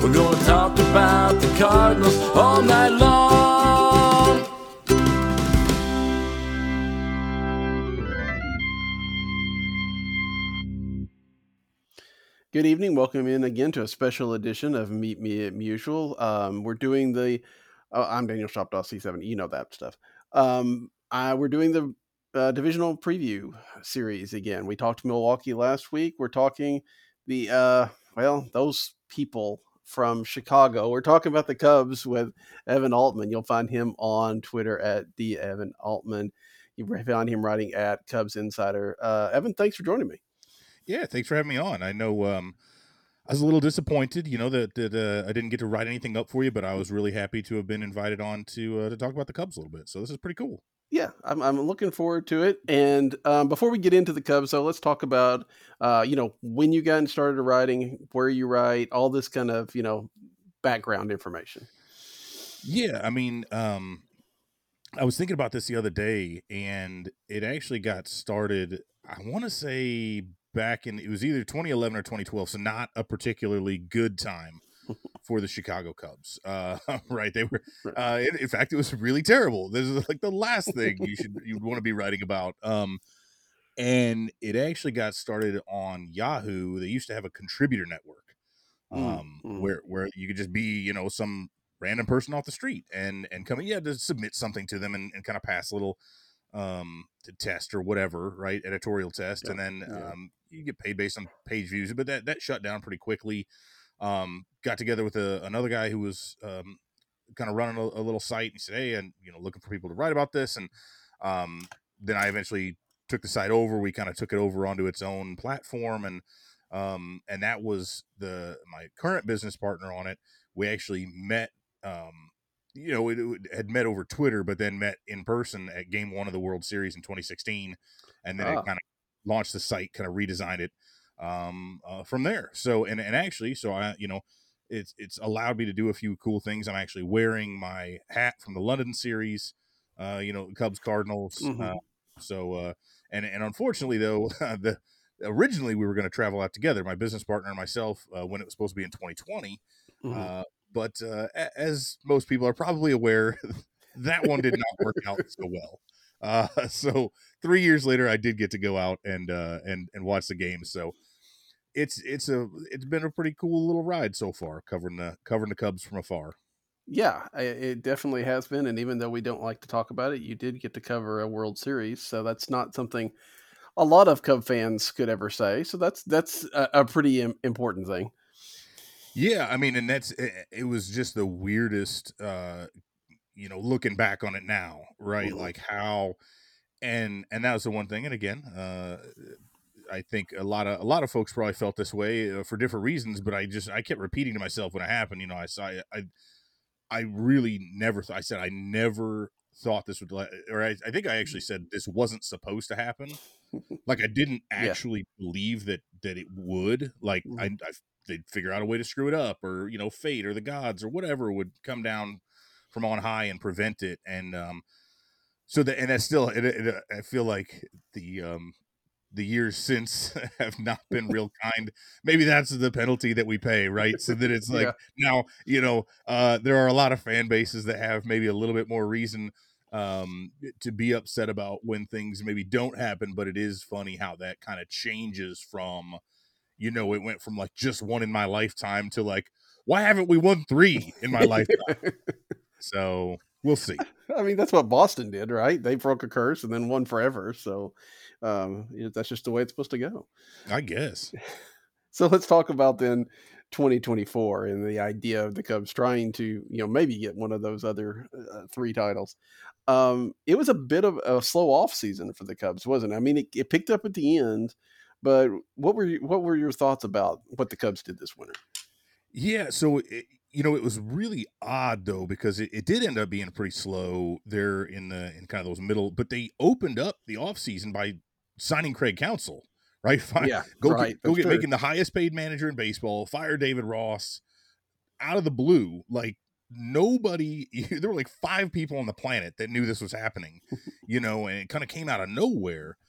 We're gonna talk about the Cardinals all night long. Good evening. Welcome in again to a special edition of Meet Me at Mutual. We're doing I'm Daniel Shoptaw, C7. You know that stuff. We're doing the divisional preview series again. We talked Milwaukee last week. We're talking those people from Chicago. We're talking about the Cubs with Evan Altman. You'll find him on Twitter at the Evan Altman. You find him writing at Cubs Insider. Evan, thanks for joining me. Yeah, thanks for having me on. I know I was a little disappointed, that I didn't get to write anything up for you, but I was really happy to have been invited on to talk about the Cubs a little bit. So this is pretty cool. Yeah, I'm looking forward to it. And before we get into the Cubs, though, let's talk about when you got started writing, where you write, all this kind of background information. Yeah, I mean, I was thinking about this the other day, and it actually got started, I want to say it was either 2011 or 2012, so not a particularly good time for the Chicago Cubs. Right. They were, in fact, it was really terrible. This is like the last thing you'd want to be writing about. And it actually got started on Yahoo. They used to have a contributor network, where you could just be, some random person off the street and come in, to submit something to them and kind of pass a little to test or whatever, right? Editorial test. And then you get paid based on page views, but that shut down pretty quickly. Got together with another guy who was kind of running a little site. And he said, hey, and looking for people to write about this. And then I eventually took the site over. We kind of took it over onto its own platform, and that was my current business partner on it. We actually met. It had met over Twitter, but then met in person at Game 1 of the World Series in 2016, and then it kind of launched the site, kind of redesigned it from there. So and actually, so I it's allowed me to do a few cool things. I'm actually wearing my hat from the London series, Cubs Cardinals. And unfortunately though, originally we were going to travel out together, my business partner and myself, when it was supposed to be in 2020. But as most people are probably aware, that one did not work out so well. So 3 years later, I did get to go out and watch the game. So it's been a pretty cool little ride so far, covering the Cubs from afar. Yeah, it definitely has been. And even though we don't like to talk about it, you did get to cover a World Series, so that's not something a lot of Cub fans could ever say. So that's a pretty important thing. Yeah, I mean, and it was just the weirdest, looking back on it now, right? Like how, and that was the one thing. And again, I think a lot of folks probably felt this way for different reasons, but I kept repeating to myself when it happened. I really never I said I never thought this would, or I think I actually said this wasn't supposed to happen. Like I didn't actually believe that it would. Like they'd figure out a way to screw it up, or fate or the gods or whatever would come down from on high and prevent it. And that's still I feel like the years since have not been real kind. Maybe that's the penalty that we pay, right? So that it's like now, there are a lot of fan bases that have maybe a little bit more reason to be upset about when things maybe don't happen, but it is funny how that kind of changes from, it went from like just one in my lifetime to like, why haven't we won 3 in my lifetime? So we'll see. I mean, that's what Boston did, right? They broke a curse and then won forever. So that's just the way it's supposed to go, I guess. So let's talk about then 2024 and the idea of the Cubs trying to, maybe get one of those other 3 titles. It was a bit of a slow off season for the Cubs, wasn't it? I mean, it picked up at the end, but what were your thoughts about what the Cubs did this winter? Yeah, so it was really odd though, because it did end up being pretty slow there in kind of those middle, but they opened up the offseason by signing Craig Counsell, right? Go get making the highest paid manager in baseball, fire David Ross out of the blue. Like nobody, there were like 5 people on the planet that knew this was happening, and it kind of came out of nowhere.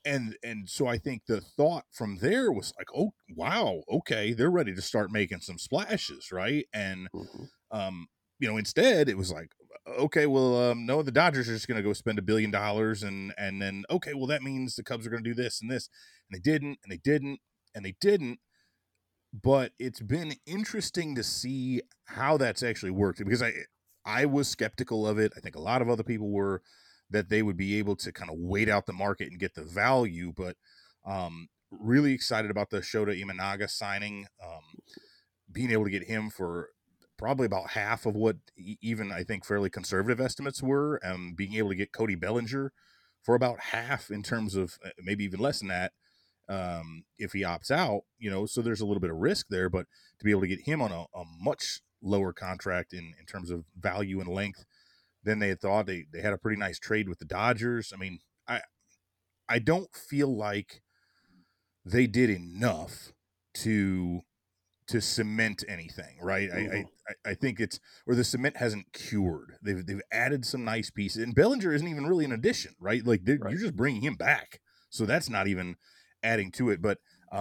and so I think the thought from there was like, oh wow, okay, they're ready to start making some splashes, right? And Mhm. instead it was like, okay, well, no, the Dodgers are just going to go spend $1 billion, and then okay, well that means the Cubs are going to do this and this, and they didn't, and they didn't, and they didn't. But it's been interesting to see how that's actually worked, because I was skeptical of it. I think a lot of other people were, that they would be able to kind of wait out the market and get the value. But really excited about the Shota Imanaga signing, being able to get him for probably about half of what even I think fairly conservative estimates were, and being able to get Cody Bellinger for about half in terms of maybe even less than that, if he opts out, so there's a little bit of risk there, but to be able to get him on a much lower contract in terms of value and length than they had thought. They had a pretty nice trade with the Dodgers. I mean, I don't feel like they did enough to cement anything, right? Mhm. I think it's, or the cement hasn't cured. They've added some nice pieces, and Bellinger isn't even really an addition, right? Like Right. you're just bringing him back, so that's not even adding to it. But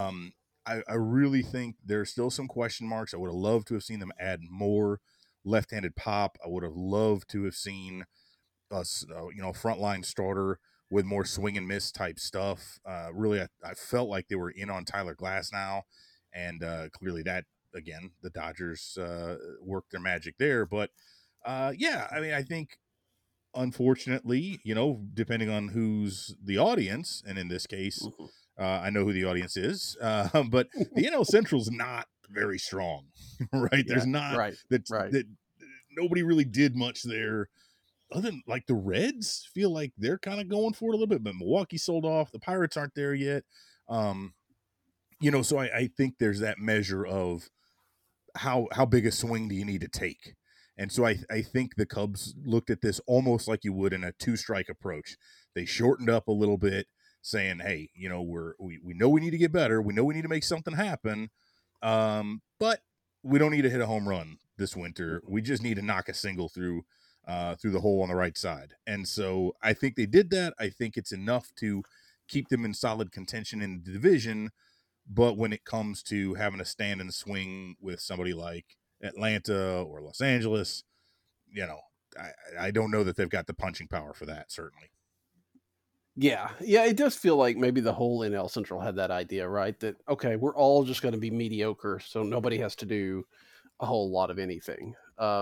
I really think there's still some question marks. I would have loved to have seen them add more left-handed pop. I would have loved to have seen us, frontline starter with more swing and miss type stuff. Really, I felt like they were in on Tyler Glass now, and clearly that, again, the Dodgers worked their magic there. But yeah, I mean, I think unfortunately, depending on who's the audience, and in this case, Mhm. I know who the audience is, but the NL Central's not very strong, right? There's Yeah. not Right. Right. that nobody really did much there, other than like the Reds feel like they're kind of going for it a little bit, but Milwaukee sold off. The Pirates aren't there yet. Um, so I think there's that measure of how big a swing do you need to take. And so I think the Cubs looked at this almost like you would in a two strike approach. They shortened up a little bit, saying, hey, we know we need to get better. We know we need to make something happen. But we don't need to hit a home run this winter. Mhm. We just need to knock a single through the hole on the right side. And so I think they did that. I think it's enough to keep them in solid contention in the division. But when it comes to having to stand and swing with somebody like Atlanta or Los Angeles, you know, I don't know that they've got the punching power for that, certainly. Yeah. Yeah. It does feel like maybe the whole NL Central had that idea, right? That, okay, we're all just going to be mediocre. So nobody has to do a whole lot of anything.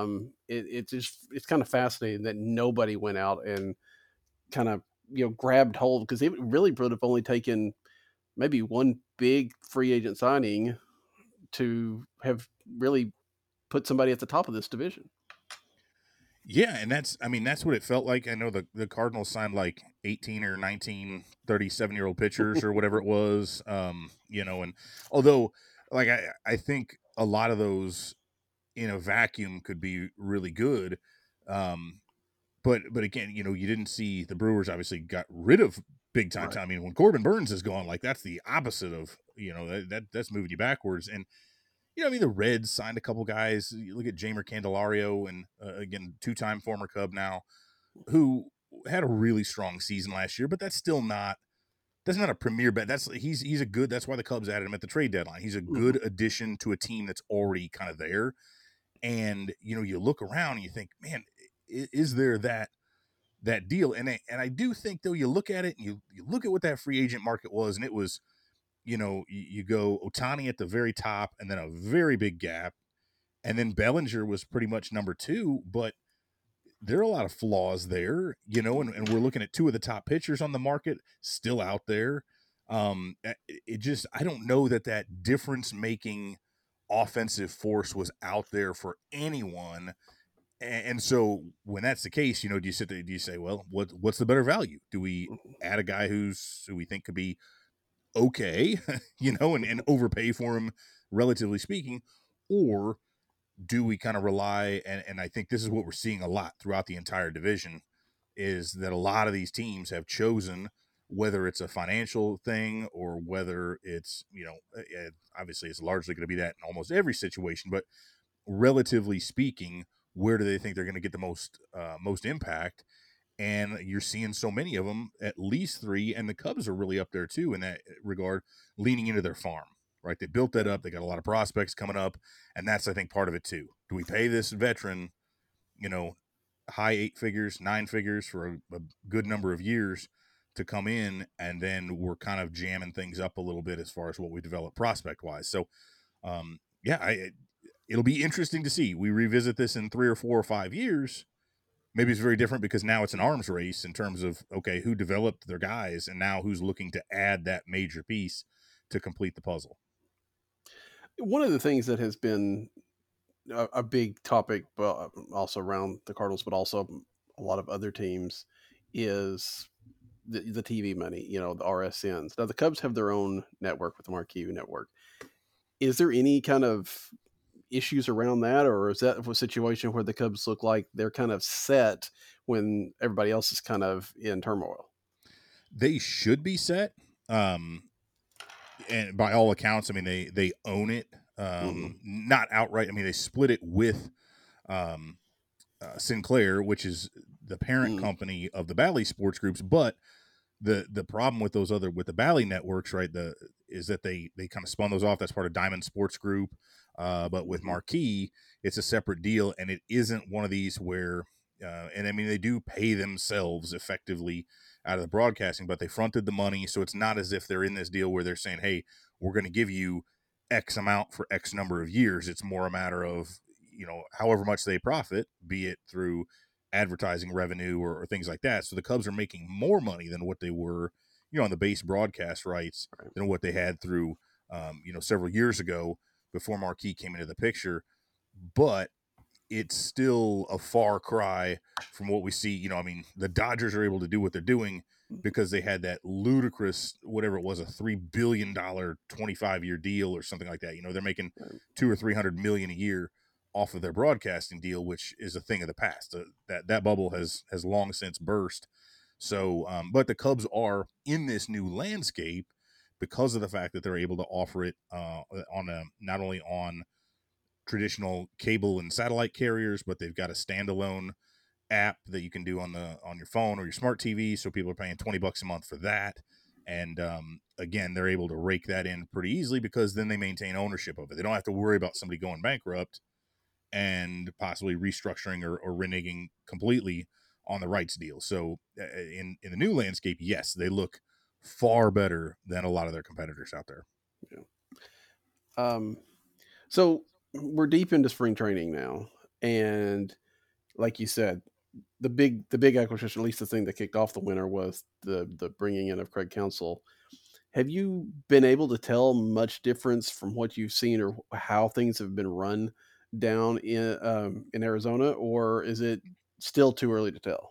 It's kind of fascinating that nobody went out and kind of, grabbed hold, because it really would have only taken maybe one big free agent signing to have really put somebody at the top of this division. Yeah, and that's what it felt like. I know the Cardinals signed like 18 or 19 37-year-old pitchers or whatever it was. And although like I think a lot of those in a vacuum could be really good. But again, you didn't see the Brewers obviously got rid of big time. Right. I mean, when Corbin Burns is gone, like that's the opposite of that's moving you backwards. And I mean, the Reds signed a couple guys. You look at Jamer Candelario, and again, two-time former Cub now, who had a really strong season last year. But that's not a premier bet. He's a good. That's why the Cubs added him at the trade deadline. He's a good Mhm. addition to a team that's already kind of there. And you look around and you think, man, is there that deal? And I do think, though, you look at it and you look at what that free agent market was, and it was, you go Ohtani at the very top, and then a very big gap, and then Bellinger was pretty much number two, but there are a lot of flaws there, and we're looking at two of the top pitchers on the market still out there. It just, I don't know that difference making offensive force was out there for anyone. And so when that's the case, do you sit there, do you say, well, what's the better value? Do we add a guy who we think could be okay, and overpay for him, relatively speaking, or do we kind of rely, and I think this is what we're seeing a lot throughout the entire division, is that a lot of these teams have chosen, whether it's a financial thing or whether it's, obviously it's largely going to be that in almost every situation, but relatively speaking, where do they think they're going to get the most impact? and you're seeing so many of them, at least 3, and the Cubs are really up there too in that regard, leaning into their farm, right? They built that up. They got a lot of prospects coming up, and that's, I think, part of it too. Do we pay this veteran, high 8 figures, 9 figures for a good number of years to come in, and then we're kind of jamming things up a little bit as far as what we develop prospect wise. So, it'll be interesting to see. We revisit this in 3 or 4 or 5 years. Maybe it's very different because now it's an arms race in terms of, okay, who developed their guys and now who's looking to add that major piece to complete the puzzle. One of the things that has been a big topic, but also around the Cardinals, but also a lot of other teams, is the TV money, the RSNs. Now, the Cubs have their own network with the Marquee Network. Is there any kind of issues around that, or is that a situation where the Cubs look like they're kind of set when everybody else is kind of in turmoil? They should be set. And by all accounts, I mean, they own it. Not outright. I mean, they split it with Sinclair, which is the parent company of the Bally Sports Groups. But the problem with the Bally networks, right, is that they kind of spun those off. That's part of Diamond Sports Group. But with Marquee, it's a separate deal, and it isn't one of these where, and I mean, they do pay themselves effectively out of the broadcasting, but they fronted the money. So it's not as if they're in this deal where they're saying, hey, we're going to give you X amount for X number of years. It's more a matter of, however much they profit, be it through advertising revenue or things like that. So the Cubs are making more money than what they were, on the base broadcast rights than what they had through, several years ago before Marquee came into the picture. But it's still a far cry from what we see. I mean, the Dodgers are able to do what they're doing because they had that ludicrous, whatever it was, a $3 billion 25-year deal or something like that. They're making $200 or $300 million a year off of their broadcasting deal, which is a thing of the past. That bubble has long since burst. So, but the Cubs are in this new landscape because of the fact that they're able to offer it not only on traditional cable and satellite carriers, but they've got a standalone app that you can do on your phone or your smart TV. So people are paying $20 a month for that. And again, they're able to rake that in pretty easily because then they maintain ownership of it. They don't have to worry about somebody going bankrupt and possibly restructuring or reneging completely on the rights deal. So in the new landscape, yes, they look far better than a lot of their competitors out there. Yeah. So we're deep into spring training now, and like you said, the big acquisition, at least the thing that kicked off the winter, was the bringing in of Craig Counsell. Have you been able to tell much difference from what you've seen or how things have been run down in Arizona, or is it still too early to tell?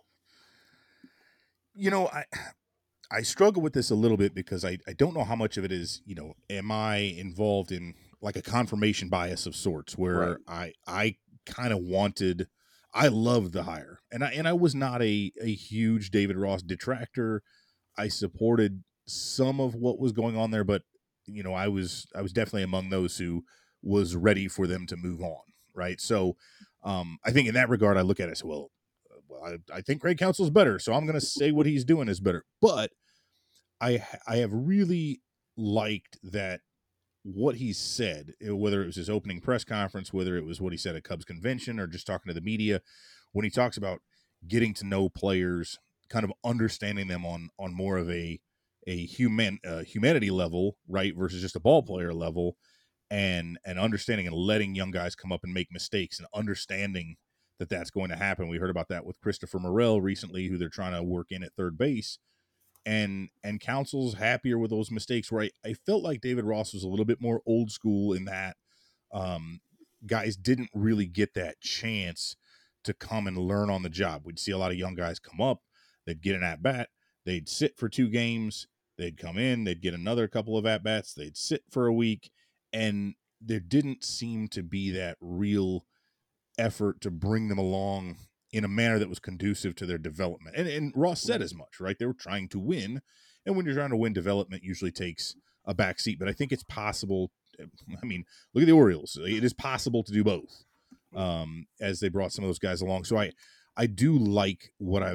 I struggle with this a little bit because I don't know how much of it is, am I involved in like a confirmation bias of sorts where I kind of I loved the hire, and I was not a huge David Ross detractor. I supported some of what was going on there, but I was definitely among those who was ready for them to move on. Right. So I think in that regard, I look at it as, well, I think Craig Counsell's better, so I'm going to say what he's doing is better. But I have really liked that what he said, whether it was his opening press conference, whether it was what he said at Cubs convention or just talking to the media, when he talks about getting to know players, kind of understanding them on more of a humanity level, right, versus just a ball player level, and understanding and letting young guys come up and make mistakes and understanding that that's going to happen. We heard about that with Christopher Morel recently, who they're trying to work in at third base. And Counsell's happier with those mistakes, where I felt like David Ross was a little bit more old school in that guys didn't really get that chance to come and learn on the job. We'd see a lot of young guys come up, they'd get an at-bat, they'd sit for 2 games, they'd come in, they'd get another couple of at-bats, they'd sit for a week, and there didn't seem to be that real effort to bring them along in a manner that was conducive to their development. And Ross said as much, right? They were trying to win. And when you're trying to win, development usually takes a back seat. But I think it's possible. I mean, look at the Orioles. It is possible to do both as they brought some of those guys along. So I do like what I've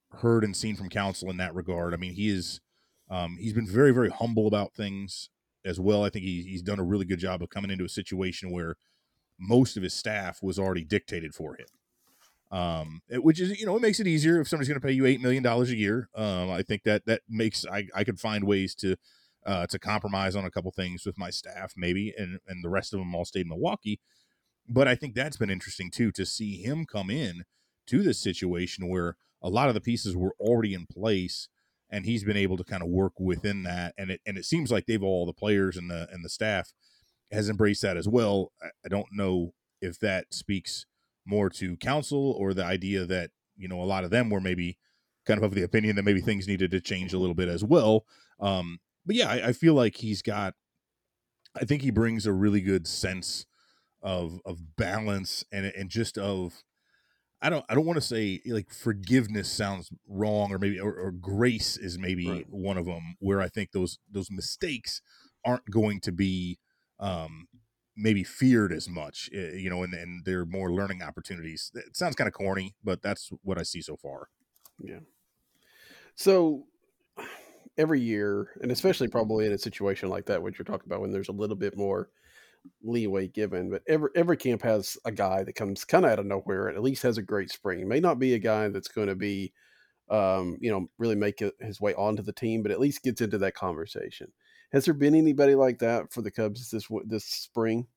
heard and seen from Counsell in that regard. I mean, he's been very, very humble about things as well. I think he's done a really good job of coming into a situation where most of his staff was already dictated for him. Which is, it makes it easier if somebody's going to pay you $8 million a year. I think that makes, I could find ways to compromise on a couple things with my staff, maybe, and the rest of them all stayed in Milwaukee. But I think that's been interesting too, to see him come in to this situation where a lot of the pieces were already in place, and he's been able to kind of work within that. And it seems like all the players and the staff has embraced that as well. I don't know if that speaks more to Counsell or the idea that, a lot of them were maybe kind of the opinion that maybe things needed to change a little bit as well. But yeah, I feel like I think he brings a really good sense of balance and just of, I don't want to say like forgiveness sounds wrong, or maybe or grace is maybe Right. one of them, where I think those mistakes aren't going to be maybe feared as much, and they're more learning opportunities. It sounds kind of corny, but that's what I see so far. Yeah. So every year, and especially probably in a situation like that, what you're talking about, when there's a little bit more leeway given, but every camp has a guy that comes kind of out of nowhere and at least has a great spring. It may not be a guy that's going to be, really make his way onto the team, but at least gets into that conversation. Has there been anybody like that for the Cubs this spring?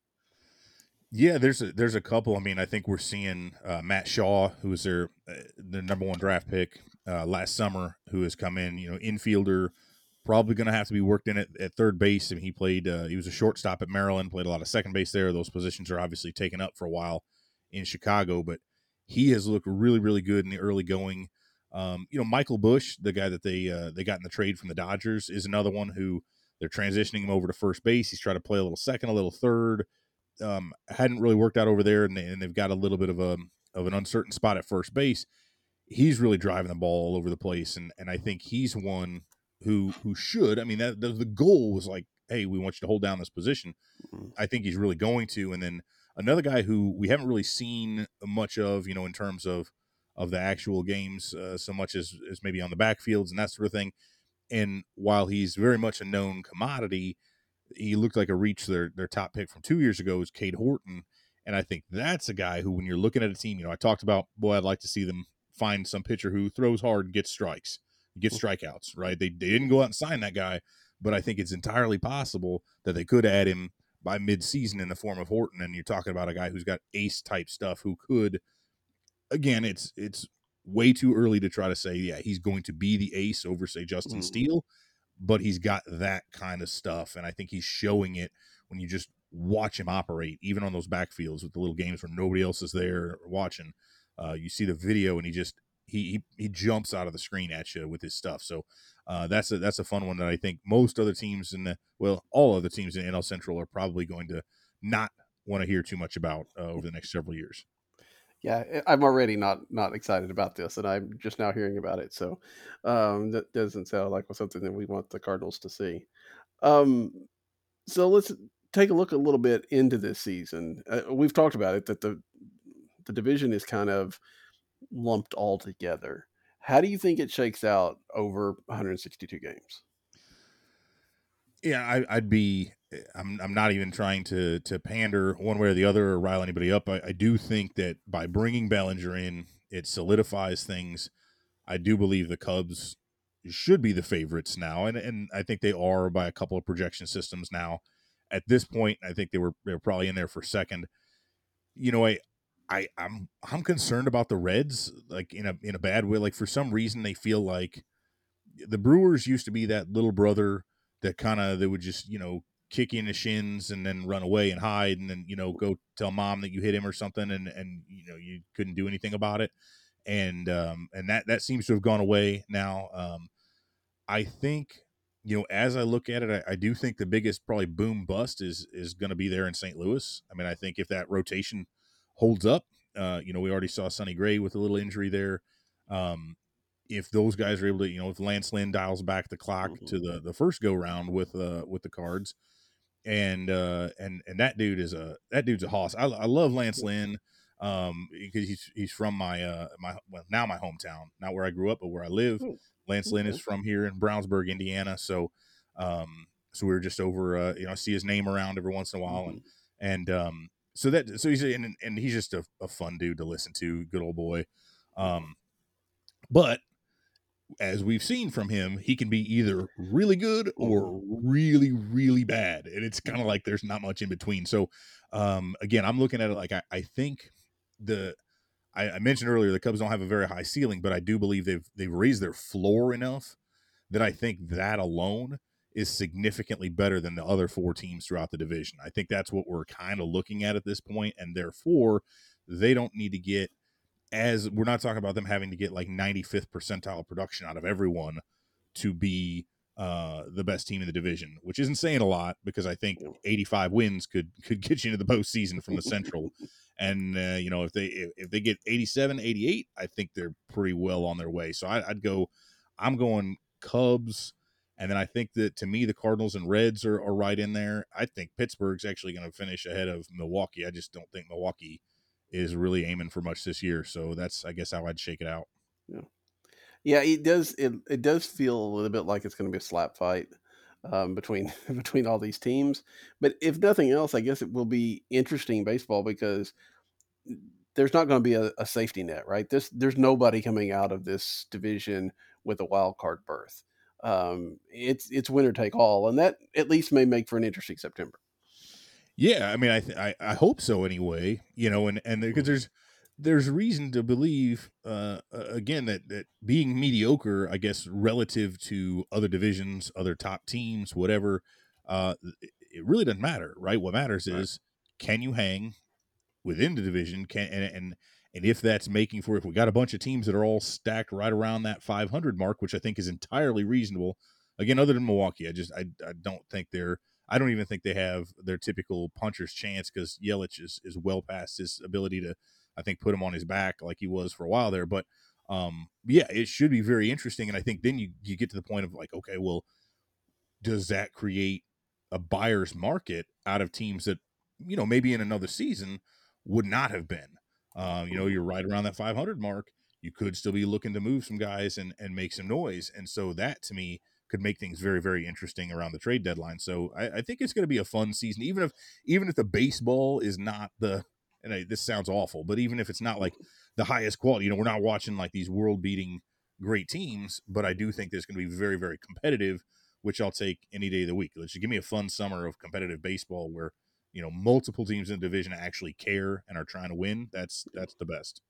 Yeah, there's a couple. I mean, I think we're seeing Matt Shaw, who was their number one draft pick last summer, who has come in. Infielder, probably going to have to be worked in at third base. And he played. He was a shortstop at Maryland. Played a lot of second base there. Those positions are obviously taken up for a while in Chicago, but he has looked really, really good in the early going. Michael Busch, the guy that they got in the trade from the Dodgers, is another one who they're transitioning him over to first base. He's trying to play a little second, a little third. Hadn't really worked out over there, and they've got a little bit of an uncertain spot at first base. He's really driving the ball all over the place, and I think he's one who should. I mean, that the goal was like, hey, we want you to hold down this position. Mhm. I think he's really going to. And then another guy who we haven't really seen much of, in terms of the actual games, so much as maybe on the backfields and that sort of thing. And while he's very much a known commodity, he looked like a reach. Their top pick from 2 years ago is Cade Horton. And I think that's a guy who, when you're looking at a team, I talked about, boy, I'd like to see them find some pitcher who throws hard, gets strikes, gets strikeouts, right? They didn't go out and sign that guy, but I think it's entirely possible that they could add him by mid-season in the form of Horton. And you're talking about a guy who's got ace type stuff who could, again, it's way too early to try to say, yeah, he's going to be the ace over, say, Justin Steele, but he's got that kind of stuff. And I think he's showing it when you just watch him operate, even on those backfields with the little games where nobody else is there watching. You see the video, and he jumps out of the screen at you with his stuff. So that's a fun one that I think most other teams all other teams in NL Central are probably going to not want to hear too much about over the next several years. Yeah, I'm already not excited about this, and I'm just now hearing about it. So that doesn't sound like something that we want the Cardinals to see. So let's take a look a little bit into this season. We've talked about it, that the division is kind of lumped all together. How do you think it shakes out over 162 games? Yeah, I'm not even trying to pander one way or the other or rile anybody up. I do think that by bringing Bellinger in, it solidifies things. I do believe the Cubs should be the favorites now, and I think they are by a couple of projection systems now. At this point, I think they were probably in there for second. I'm concerned about the Reds, like in a bad way. Like, for some reason, they feel like the Brewers used to be that little brother that they would just, kick you in the shins and then run away and hide, and then, go tell mom that you hit him or something, and you couldn't do anything about it. And that seems to have gone away now. I think, as I look at it, I do think the biggest probably boom bust is going to be there in St. Louis. I mean, I think if that rotation holds up, we already saw Sonny Gray with a little injury there. If those guys are able to, if Lance Lynn dials back the clock to the first go round with the Cards, and that dude's a hoss. I love Lance Lynn. because he's from my now my hometown, not where I grew up, but where I live. Oh, Lance Lynn okay. is from here in Brownsburg, Indiana. So we were just over, I see his name around every once in a while, so he's and he's just a fun dude to listen to, good old boy. But as we've seen from him, he can be either really good or really, really bad. And it's kind of like there's not much in between. So, again, I'm looking at it like I think I mentioned earlier, the Cubs don't have a very high ceiling, but I do believe they've raised their floor enough that I think that alone is significantly better than the other 4 teams throughout the division. I think that's what we're kind of looking at this point, and therefore they don't need to get, as we're not talking about them having to get like 95th percentile production out of everyone to be the best team in the division, which isn't saying a lot because I think 85 wins could get you into the postseason from the Central. And, if they get 87, 88, I think they're pretty well on their way. So I'm going Cubs. And then I think that, to me, the Cardinals and Reds are right in there. I think Pittsburgh's actually going to finish ahead of Milwaukee. I just don't think Milwaukee is really aiming for much this year. So that's, I guess, how I'd shake it out. Yeah, it does. It does feel a little bit like it's going to be a slap fight between between all these teams. But if nothing else, I guess it will be interesting baseball because there's not going to be a safety net, right? There's nobody coming out of this division with a wild card berth. It's winner take all, and that at least may make for an interesting September. Yeah, I mean, I hope so anyway. And because there's reason to believe, again, that being mediocre, I guess, relative to other divisions, other top teams, whatever, it really doesn't matter, right? What matters is, can you hang within the division? And if that's making for, if we got a bunch of teams that are all stacked right around that 500 mark, which I think is entirely reasonable. Again, other than Milwaukee, I don't think I don't even think they have their typical puncher's chance because Yelich is well past his ability to, I think, put him on his back like he was for a while there. But yeah, it should be very interesting. And I think then you get to the point of like, okay, well, does that create a buyer's market out of teams that, maybe in another season would not have been? You're right around that 500 mark. You could still be looking to move some guys and make some noise. And so that, to me, could make things very, very interesting around the trade deadline. So I think it's going to be a fun season, even if the baseball is not this sounds awful, but even if it's not like the highest quality, we're not watching like these world beating great teams, but I do think there's going to be very, very competitive, which I'll take any day of the week. Let's just give me a fun summer of competitive baseball where, multiple teams in the division actually care and are trying to win. That's the best.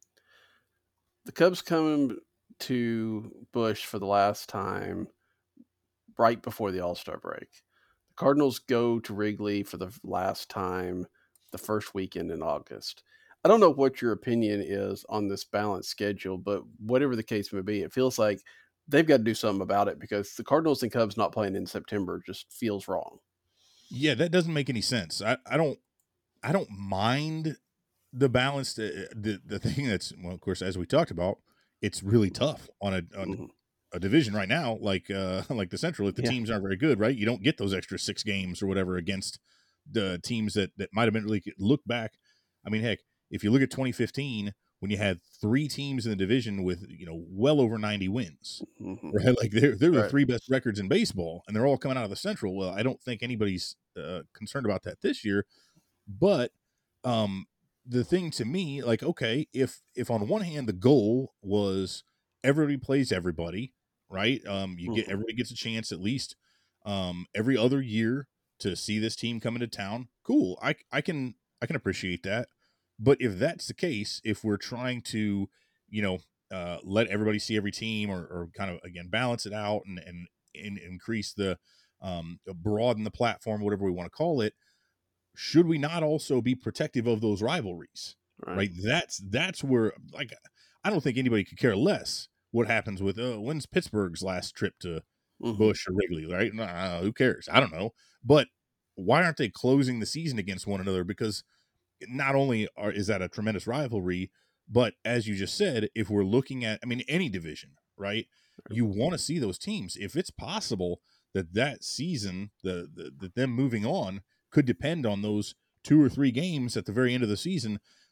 The Cubs come to Busch for the last time right before the All-Star break. The Cardinals go to Wrigley for the last time the first weekend in August. I don't know what your opinion is on this balanced schedule, but whatever the case may be, it feels like they've got to do something about it because the Cardinals and Cubs not playing in September just feels wrong. Yeah, that doesn't make any sense. I don't mind the balance. The thing that's, well, of course, as we talked about, it's really tough on a division right now, like the Central. If the teams aren't very good, right, you don't get those extra 6 games or whatever against the teams that might have been really. Look back, I mean, heck, if you look at 2015, when you had 3 teams in the division with well over 90 wins, right? Like they're the 3 best records in baseball, and they're all coming out of the Central. Well, I don't think anybody's concerned about that this year, but the thing to me, like, okay, if on one hand the goal was everybody plays everybody, right? Everybody gets a chance at least every other year to see this team come into town. Cool. I can appreciate that. But if that's the case, if we're trying to, let everybody see every team or kind of, again, balance it out and increase the broaden the platform, whatever we want to call it, should we not also be protective of those rivalries? Right? That's where, like, I don't think anybody could care less what happens with when's Pittsburgh's last trip to Busch or Wrigley, right? Who cares? I don't know. But why aren't they closing the season against one another? Because not only is that a tremendous rivalry, but as you just said, if we're looking at, I mean, any division, right? You want to see those teams. If it's possible that season, the them moving on could depend on those 2 or 3 games at the very end of the season,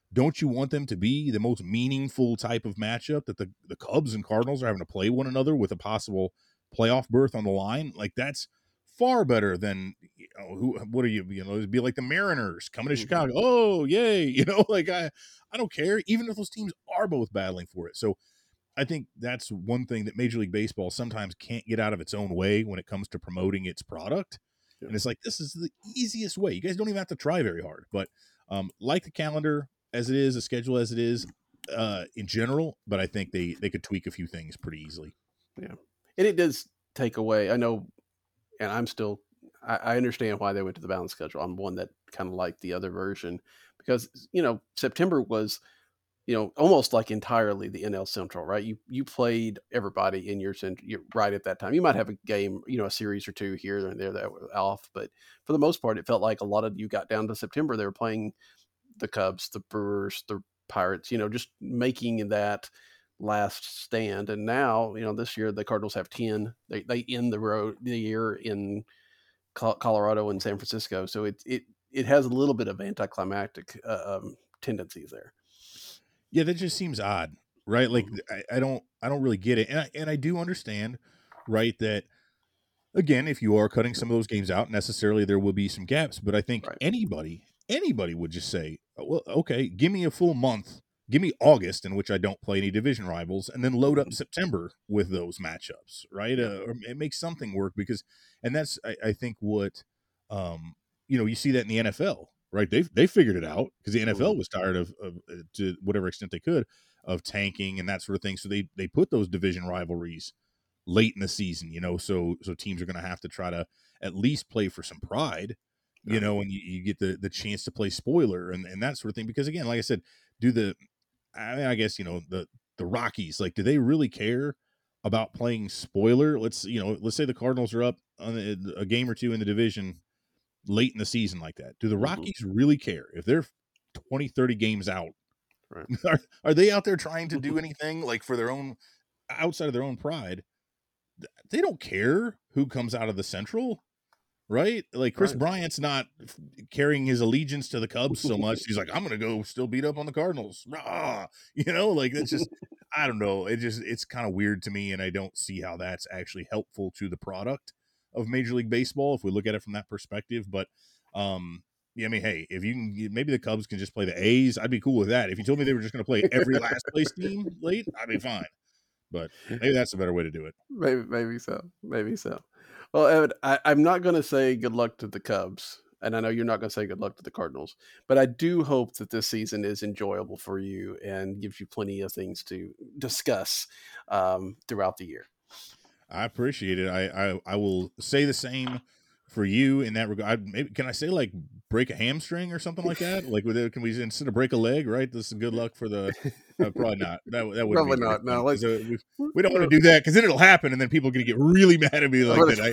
don't you want them to be the most meaningful type of matchup that the Cubs and Cardinals are having to play one another with a possible playoff berth on the line? Like, that's far better than, what are you, it'd be like the Mariners coming to Chicago. Oh, yay. Like I don't care, even if those teams are both battling for it. So I think that's one thing that Major League Baseball sometimes can't get out of its own way when it comes to promoting its product. Yeah. And it's like, this is the easiest way. You guys don't even have to try very hard. But like the calendar as it is, the schedule as it is in general, but I think they could tweak a few things pretty easily. Yeah. And it does take away, I know, and I understand why they went to the balanced schedule. I'm one that kind of liked the other version because, September was, almost like entirely the NL Central, right? You played everybody in your right at that time. You might have a game, a series or two here and there that were off, but for the most part, it felt like a lot of you got down to September, they were playing the Cubs, the Brewers, the Pirates, just making that last stand. And now, this year the Cardinals have 10. They end the year in Colorado and San Francisco, so it has a little bit of anticlimactic tendencies there. Yeah, that just seems odd, right? Like I don't really get it, and I do understand, right, that again, if you are cutting some of those games out, necessarily there will be some gaps. But I think anybody would just say, well, okay, give me a full month, give me August in which I don't play any division rivals, and then load up September with those matchups, right? Or it makes something work and that's I think what you see that in the NFL. Right, they figured it out because the NFL was tired of to whatever extent they could of tanking and that sort of thing. So they put those division rivalries late in the season, so teams are going to have to try to at least play for some pride, and you get the chance to play spoiler and that sort of thing. Because again, like I said, I guess the Rockies, like, do they really care about playing spoiler? Let's say the Cardinals are up on a game or two in the division late in the season like that. Do the Rockies really care if they're 20, 30 games out? Right. Are they out there trying to do anything like for their own, outside of their own pride? They don't care who comes out of the Central, right? Like Chris Bryant's not carrying his allegiance to the Cubs so much. He's like, I'm going to go still beat up on the Cardinals. Like that's just, I don't know. It's kind of weird to me. And I don't see how that's actually helpful to the product of Major League Baseball if we look at it from that perspective. But yeah, I mean, hey, if you can, maybe the Cubs can just play the A's, I'd be cool with that. If you told me they were just going to play every last place team late, I'd be fine. But maybe that's a better way to do it. Maybe so. Well, Evan, I'm not going to say good luck to the Cubs, and I know you're not going to say good luck to the Cardinals, but I do hope that this season is enjoyable for you and gives you plenty of things to discuss throughout the year. I appreciate it. I will say the same for you in that regard. Maybe can I say like break a hamstring or something like that? Like can we instead of break a leg, right? This is good luck for the probably not. That would probably not. No, we don't want to do that because then it'll happen and then people are going to get really mad at me like that.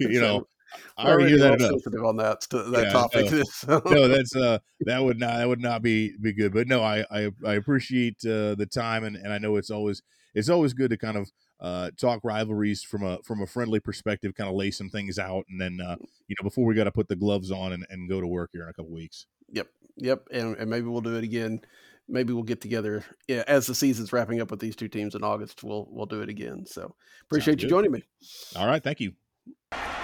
I already hear that enough. Sensitive on that topic. No, that's that would not be good. But no, I appreciate the time and I know it's always good to kind of talk rivalries from a friendly perspective, kind of lay some things out, and then before we got to put the gloves on and go to work here in a couple weeks. Yep, and maybe we'll do it again. Maybe we'll get together as the season's wrapping up with these two teams in August. We'll do it again. So appreciate you joining me. All right, thank you.